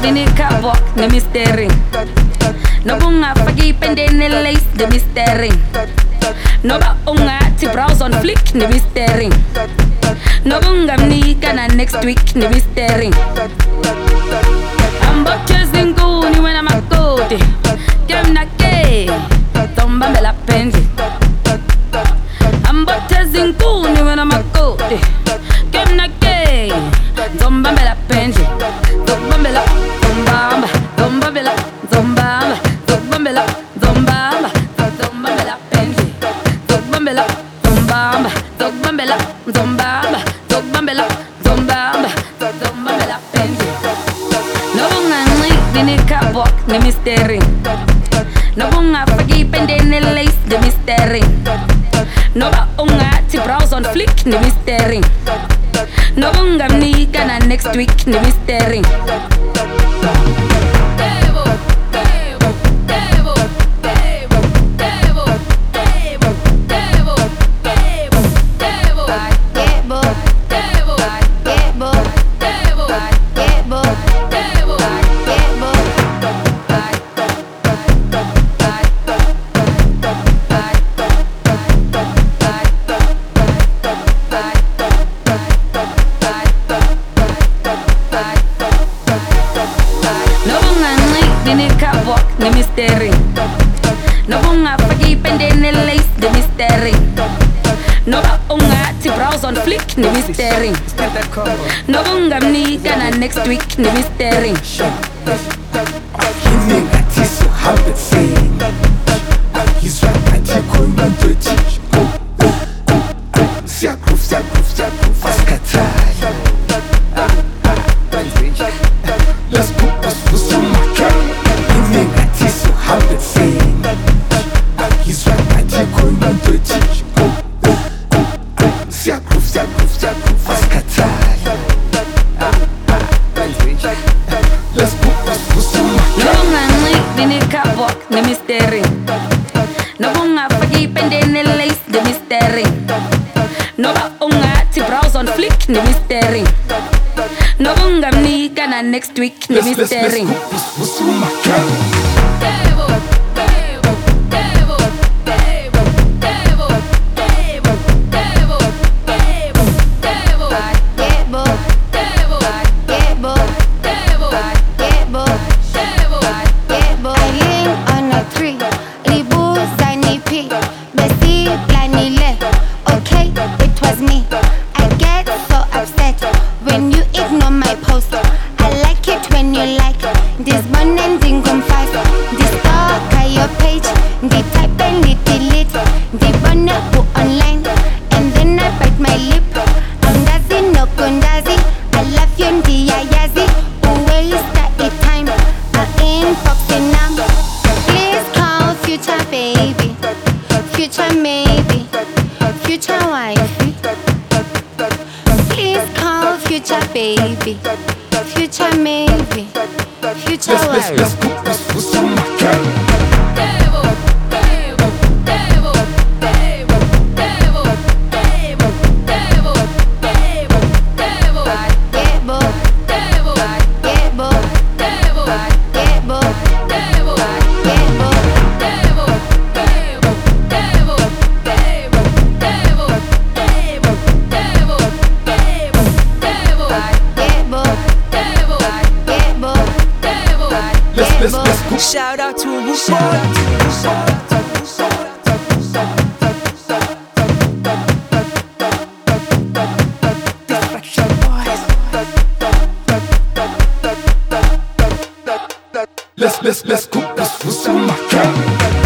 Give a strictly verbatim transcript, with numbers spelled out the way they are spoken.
bini kabok ne misteri. No bunga fagi pende ne lace de misteri. No ba unga ti browse on flick ne misteri. No bunga mni kana next week ne misteri. I'm about chasing goony when I'm a goody. Kem na ke, tomba me la penzi. I'm about chasing goony when I'm a goody. Kem na ke, tomba me la penzi. Tomba me la, tomba, tomba me la, tomba, tomba me la, tomba, tomba me la penzi. Tomba me la, tomba, tomba me la, tomba, tomba me la, tomba, tomba me la penzi. No bunga ngi bini kabok ne misteri. No bunga fagi pende ne lace de misteri. No ba unga ti browse on flick ne misteri. No bunga mni kana next week ne misteri. Ne misteri. No bunga fagi pende ne lace de misteri. No ba unga ti browse on flick ne misteri. No bunga mni kana next week ne misteri. Nigga tisu habit saying he's right at you cool man dirty. Siaku siaku siaku faskata. Let's put us for some maca. Nigga tisu habit saying he's right at you cool man dirty. Siaku siaku siaku faskata. Let's put us for some maca. No bunga ngi bini kabok ne misteri. No bunga fagi pende ne lace de misteri. No ba unga ti browse on flick ne misteri. No bunga mni kana next week ne Let's, let's, let's misteri. put us for some maca. Baby, future maybe, future Let's, let's, wife. let's put this for some maca. Let's, let's go. Shout out to Rubo. Let's, let's, let's cook this for some maca.